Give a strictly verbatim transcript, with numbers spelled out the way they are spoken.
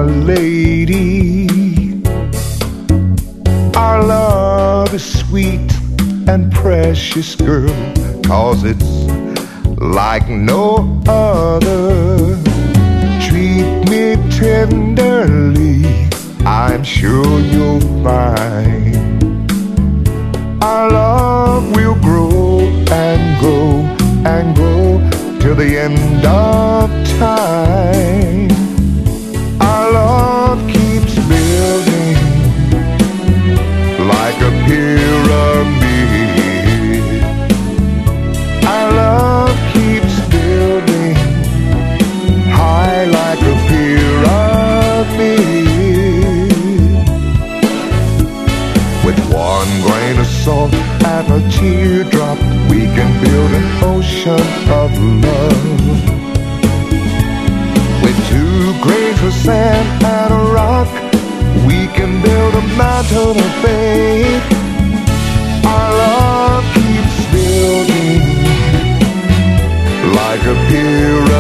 lady. Our love is sweet and precious, girl, 'cause it's like no other. Treat me tenderly, I'm sure you'll find our love will grow and grow and grow till the end of time. Our love keeps building like a pyramid. Our love keeps building high like a pyramid. With one grain of salt and a teardrop, we can build an ocean of love. With two grains of sand and a rock, we can build a mountain of faith. Our love keeps building like a pyramid.